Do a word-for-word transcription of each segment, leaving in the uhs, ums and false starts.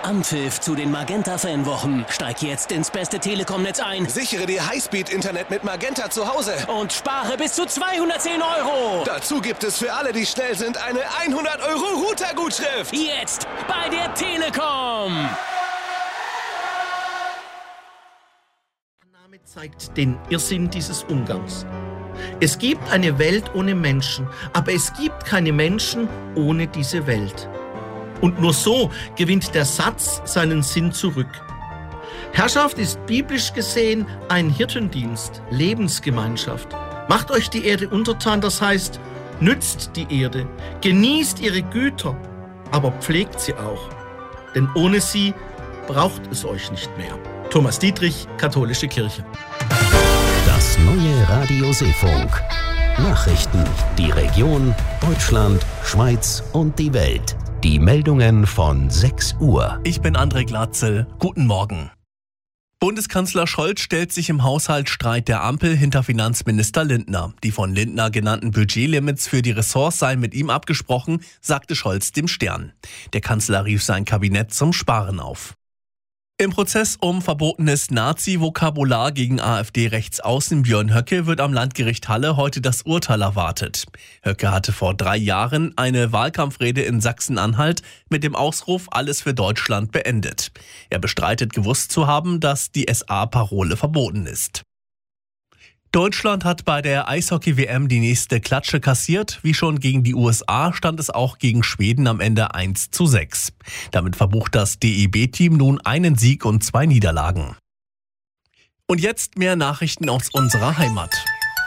Anpfiff zu den Magenta-Fanwochen. Steig jetzt ins beste Telekom-Netz ein. Sichere dir Highspeed-Internet mit Magenta zu Hause. Und spare bis zu zweihundertzehn Euro. Dazu gibt es für alle, die schnell sind, eine hundert Euro Router-Gutschrift. Jetzt bei der Telekom. Der Name zeigt den Irrsinn dieses Umgangs. Es gibt eine Welt ohne Menschen, aber es gibt keine Menschen ohne diese Welt. Und nur so gewinnt der Satz seinen Sinn zurück. Herrschaft ist biblisch gesehen ein Hirtendienst, Lebensgemeinschaft. Macht euch die Erde untertan, das heißt, nützt die Erde, genießt ihre Güter, aber pflegt sie auch. Denn ohne sie braucht es euch nicht mehr. Thomas Dietrich, Katholische Kirche. Das neue Radio Seefunk. Nachrichten, die Region, Deutschland, Schweiz und die Welt. Die Meldungen von sechs Uhr. Ich bin André Glatzel. Guten Morgen. Bundeskanzler Scholz stellt sich im Haushaltsstreit der Ampel hinter Finanzminister Lindner. Die von Lindner genannten Budgetlimits für die Ressorts seien mit ihm abgesprochen, sagte Scholz dem Stern. Der Kanzler rief sein Kabinett zum Sparen auf. Im Prozess um verbotenes Nazi-Vokabular gegen AfD-Rechtsaußen Björn Höcke wird am Landgericht Halle heute das Urteil erwartet. Höcke hatte vor drei Jahren eine Wahlkampfrede in Sachsen-Anhalt mit dem Ausruf "Alles für Deutschland" beendet. Er bestreitet gewusst zu haben, dass die S A-Parole verboten ist. Deutschland hat bei der Eishockey-W M die nächste Klatsche kassiert. Wie schon gegen die U S A stand es auch gegen Schweden am Ende eins zu sechs. Damit verbucht das D E B-Team nun einen Sieg und zwei Niederlagen. Und jetzt mehr Nachrichten aus unserer Heimat.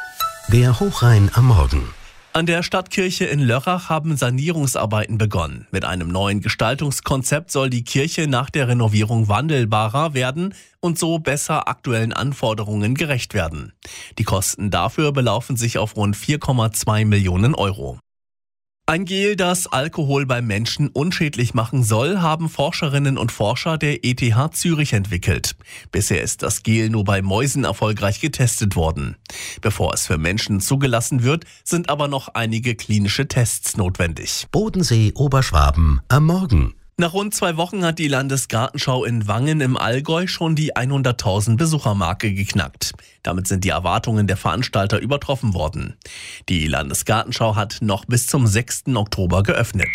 Der Hochrhein am Morgen. An der Stadtkirche in Lörrach haben Sanierungsarbeiten begonnen. Mit einem neuen Gestaltungskonzept soll die Kirche nach der Renovierung wandelbarer werden und so besser aktuellen Anforderungen gerecht werden. Die Kosten dafür belaufen sich auf rund vier Komma zwei Millionen Euro. Ein Gel, das Alkohol beim Menschen unschädlich machen soll, haben Forscherinnen und Forscher der E T H Zürich entwickelt. Bisher ist das Gel nur bei Mäusen erfolgreich getestet worden. Bevor es für Menschen zugelassen wird, sind aber noch einige klinische Tests notwendig. Bodensee, Oberschwaben am Morgen. Nach rund zwei Wochen hat die Landesgartenschau in Wangen im Allgäu schon die hunderttausend Besuchermarke geknackt. Damit sind die Erwartungen der Veranstalter übertroffen worden. Die Landesgartenschau hat noch bis zum sechsten Oktober geöffnet.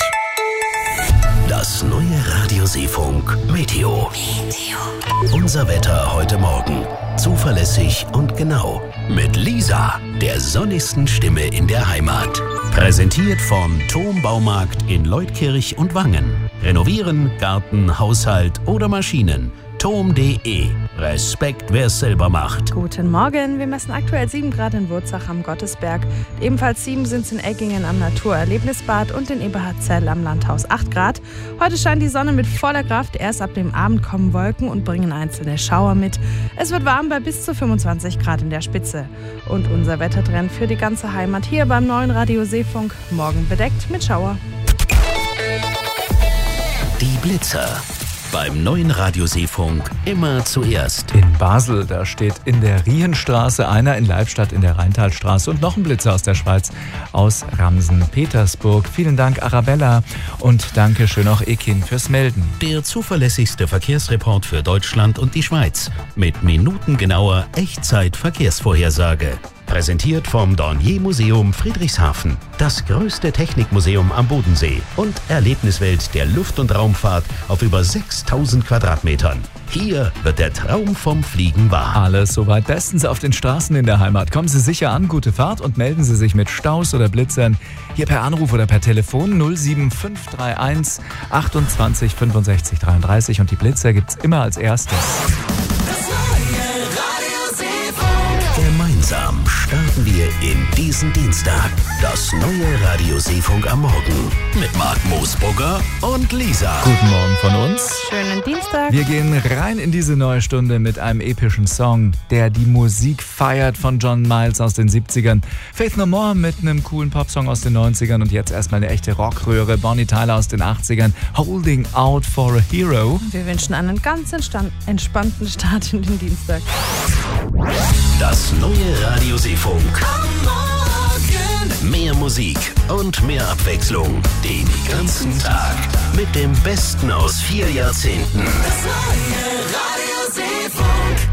Das neue Radio Seefunk Meteo. Meteo. Unser Wetter heute Morgen. Zuverlässig und genau. Mit Lisa, der sonnigsten Stimme in der Heimat. Präsentiert vom Thom Baumarkt in Leutkirch und Wangen. Renovieren, Garten, Haushalt oder Maschinen. thom punkt de. Respekt, wer es selber macht. Guten Morgen. Wir messen aktuell sieben Grad in Wurzach am Gottesberg. Ebenfalls sieben sind es in Eggingen am Naturerlebnisbad und in Eberhardzell am Landhaus acht Grad. Heute scheint die Sonne mit voller Kraft. Erst ab dem Abend kommen Wolken und bringen einzelne Schauer mit. Es wird warm bei bis zu fünfundzwanzig Grad in der Spitze. Und unser Wettertrend für die ganze Heimat hier beim neuen Radio Seefunk. Morgen bedeckt mit Schauer. Die Blitzer. Beim neuen Radio Seefunk immer zuerst. In Basel, da steht in der Rienstraße einer, in Leibstadt in der Rheintalstraße und noch ein Blitzer aus der Schweiz, aus Ramsen-Petersburg. Vielen Dank, Arabella, und danke schön auch Ekin fürs Melden. Der zuverlässigste Verkehrsreport für Deutschland und die Schweiz mit minutengenauer Echtzeit-Verkehrsvorhersage. Präsentiert vom Dornier-Museum Friedrichshafen, das größte Technikmuseum am Bodensee und Erlebniswelt der Luft- und Raumfahrt auf über sechstausend Quadratmetern. Hier wird der Traum vom Fliegen wahr. Alles soweit bestens auf den Straßen in der Heimat. Kommen Sie sicher an, gute Fahrt, und melden Sie sich mit Staus oder Blitzern hier per Anruf oder per Telefon null sieben fünf drei eins achtundzwanzig fünfundsechzig dreiunddreißig, und die Blitzer gibt's immer als erstes. Gemeinsam starten wir in diesen Dienstag. Das neue Radio Seefunk am Morgen mit Marc Moosbrugger und Lisa. Guten Morgen von uns. Schönen Dienstag. Wir gehen rein in diese neue Stunde mit einem epischen Song, der die Musik feiert, von John Miles aus den siebzigern. Faith No More mit einem coolen Popsong aus den neunzigern und jetzt erstmal eine echte Rockröhre. Bonnie Tyler aus den achtzigern. Holding Out for a Hero. Wir wünschen einen ganz entspannten Start in den Dienstag. Das neue Radio Seefunk. Am Morgen. Mehr Musik und mehr Abwechslung den ganzen Tag mit dem Besten aus vier Jahrzehnten. Das neue Radio Seefunk.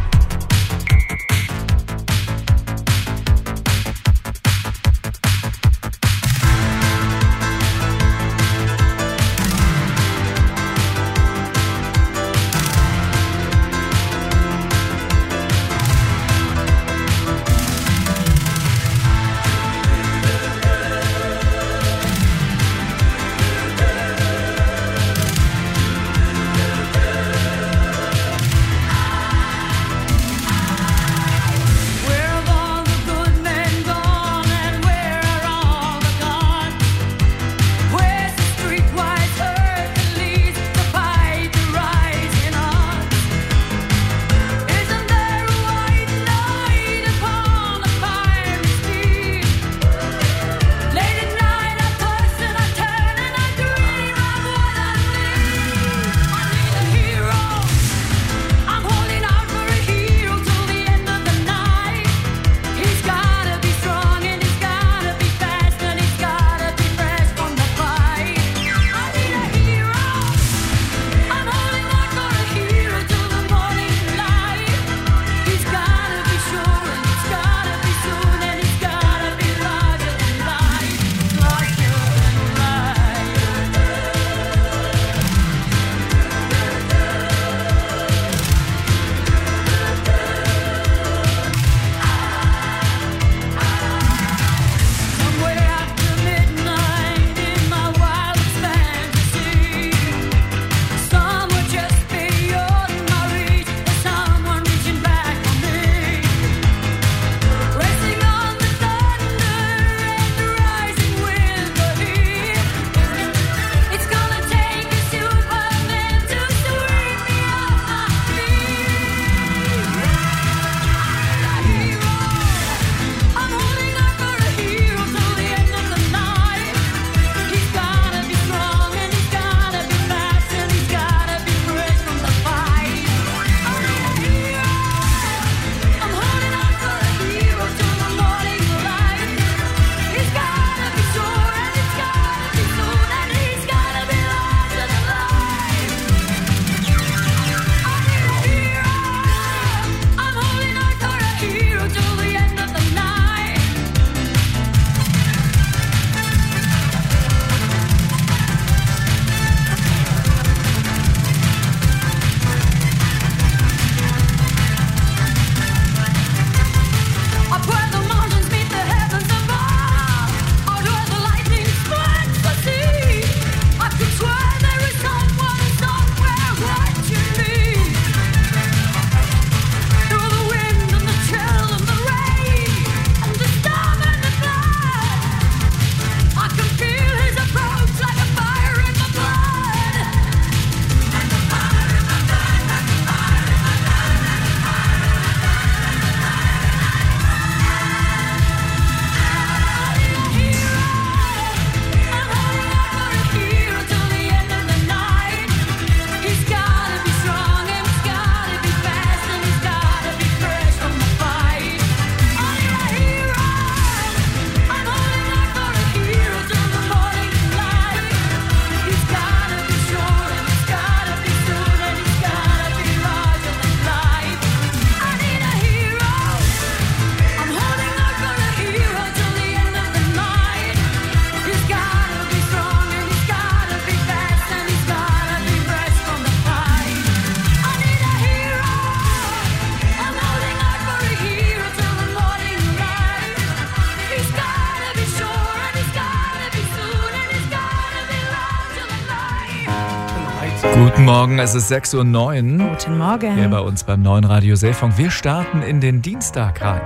Guten Morgen, es ist sechs Uhr neun. Guten Morgen. Hier bei uns beim neuen Radio Seefunk. Wir starten in den Dienstag rein.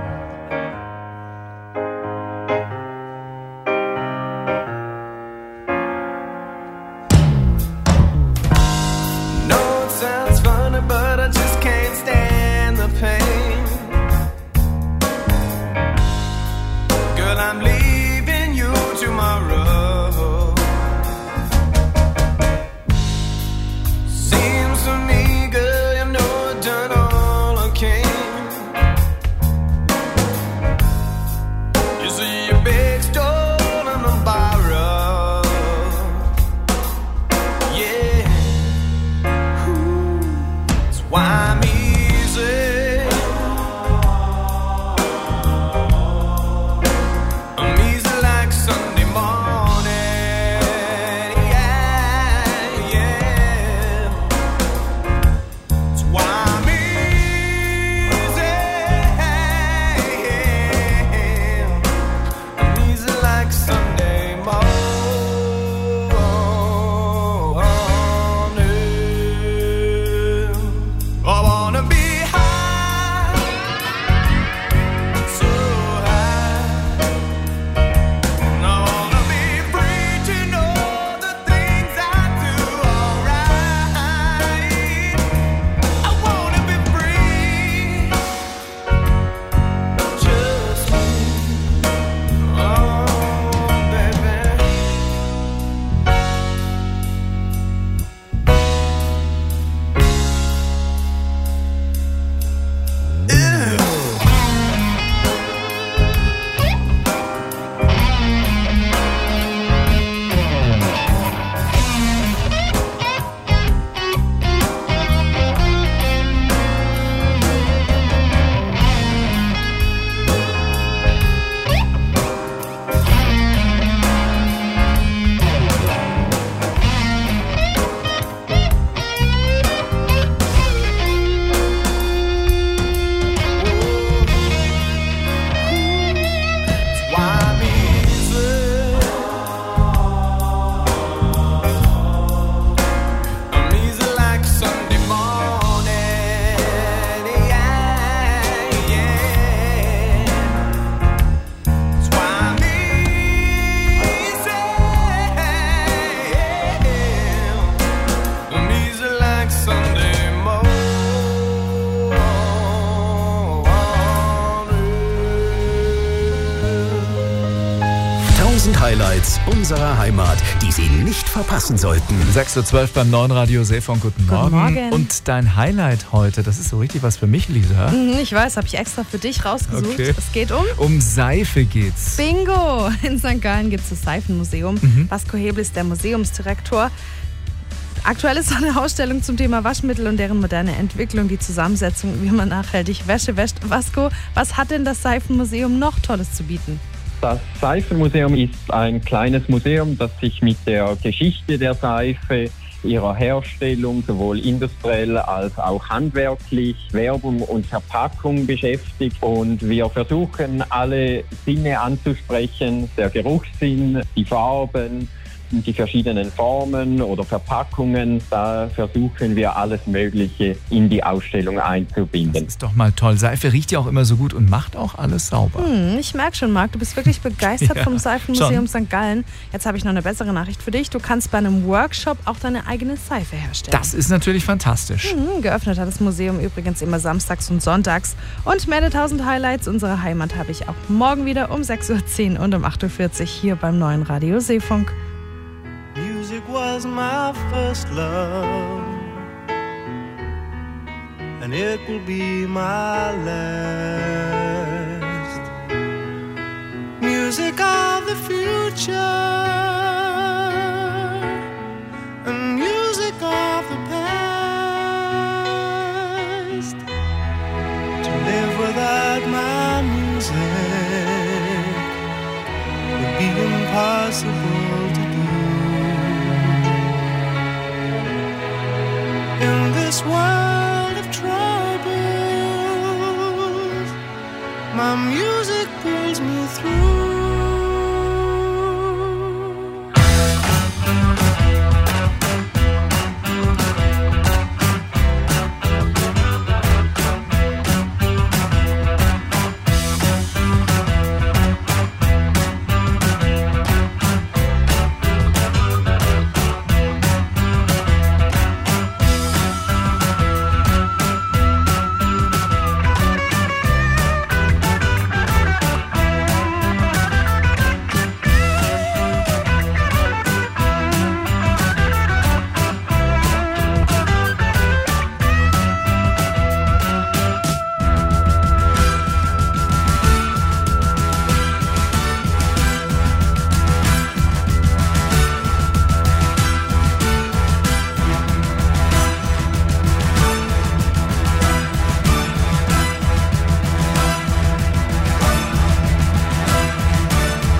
Seems to me, girl, you know I've done all I can. Hits unserer Heimat, die Sie nicht verpassen sollten. sechs Uhr zwölf beim neuen Radio Seefunk. Guten Morgen. Guten Morgen. Und dein Highlight heute, das ist so richtig was für mich, Lisa. Mhm, Ich weiß, habe ich extra für dich rausgesucht. Okay. Es geht um Um Seife geht's. Bingo! In Sankt Gallen gibt es das Seifenmuseum. Mhm. Vasco Hebel ist der Museumsdirektor. Aktuell ist eine Ausstellung zum Thema Waschmittel und deren moderne Entwicklung, die Zusammensetzung, wie man nachhaltig Wäsche wäscht. Vasco, was hat denn das Seifenmuseum noch Tolles zu bieten? Das Seifenmuseum ist ein kleines Museum, das sich mit der Geschichte der Seife, ihrer Herstellung, sowohl industriell als auch handwerklich, Werbung und Verpackung beschäftigt. Und wir versuchen, alle Sinne anzusprechen, der Geruchssinn, die Farben, die verschiedenen Formen oder Verpackungen. Da versuchen wir alles Mögliche in die Ausstellung einzubinden. Das ist doch mal toll. Seife riecht ja auch immer so gut und macht auch alles sauber. Hm, ich merke schon, Marc, du bist wirklich begeistert Ja, vom Seifenmuseum schon. Sankt Gallen. Jetzt habe ich noch eine bessere Nachricht für dich. Du kannst bei einem Workshop auch deine eigene Seife herstellen. Das ist natürlich fantastisch. Hm, geöffnet hat das Museum übrigens immer samstags und sonntags. Und mehr als tausend Highlights unserer Heimat habe ich auch morgen wieder um sechs Uhr zehn und um acht Uhr vierzig hier beim neuen Radio Seefunk. Music was my first love, and it will be my last. Music of the future, and music of the past. To live without my music would be impossible to do. In this world of troubles, my music pulls me through.